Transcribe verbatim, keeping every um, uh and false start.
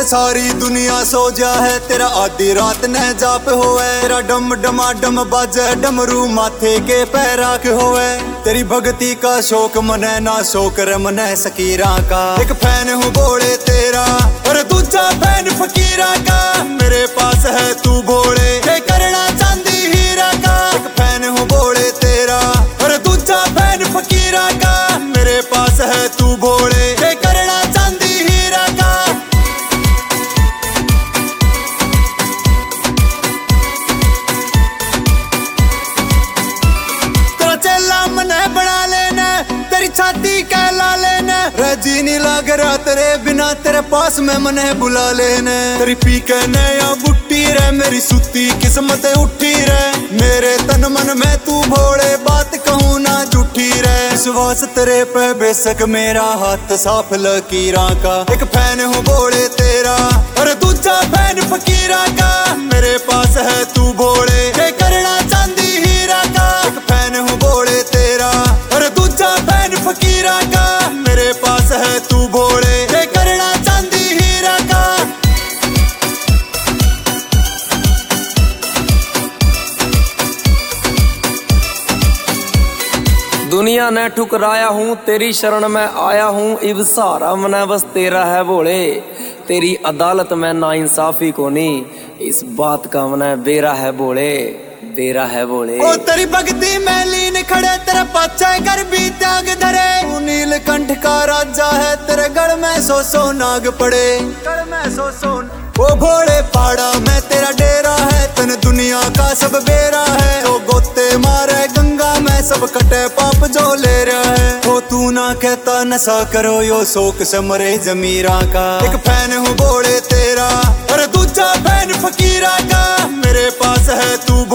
तेरे सारी दुनिया सो जा है, तेरा आधी रात न जाप होए, तेरा डम डमा डम बाजे डमरू माथे के पैरा के होए। तेरी भक्ति का शौक मने ना शौक रे मने सकीरा का। एक फैन हूँ बोले तेरा और दूजा फैन फकीरा का, मेरे पास है तू बोले के करना चांदी हीरा का। एक फैन हूँ बोले तेरा और दूजा फैन फकीरा का, मेरे पास है तू बोले के करना चांदी हीरा का। तेरा चेला मने बना लेना, तेरी छाती कहला लेना, रजी नहीं लाग रहा तेरे बिना, तेरे पास में मने बुला लेने। तेरी पी के नया बुट्टी रे, मेरी सुती किस्मत उठी रे, मेरे तन मन में तू भोले बात कहूँ ना झूठी रे। विश्वास तेरे पे बेशक मेरा हाथ साफ लकीरा का। एक फैन हूँ बोले तेरा और दूजा फैन फकीरा का, मेरे पास है तू बोले के करना चांदी हीरा का। एक फैन हूँ बोले तेरा और दूजा फैन फकीरा का, मेरे पास है तू बोले के करना चांदी हीरा का। दुनिया ने ठुकराया हूँ, तेरी शरण में आया हूँ, इब सहारा मने बस तेरा है बोले। तेरी अदालत में नाइंसाफी को नहीं, इस बात का मने बेरा है बोले, बेरा है बोले। ओ तेरी भक्ति में लीन खड़े, तेरे पाछे कर भी त्याग धरे, तू नीलकंठ का राजा है, तेरे गढ़ में सो सो नाग पड़े, गढ़ में सो सो। ओ भोले पाड़ा में तेरा डेरा है, तन दुनिया का सब बेरा है, तो गोते मारे गंगा में सब कटे पाप जो ले रहा है। ओ तू ना कहता नशा करो यो शोक से मरे जमीरा का। एक फैन हूँ बोले तेरा और दूजा फैन फकीरा का, मेरे पास है तू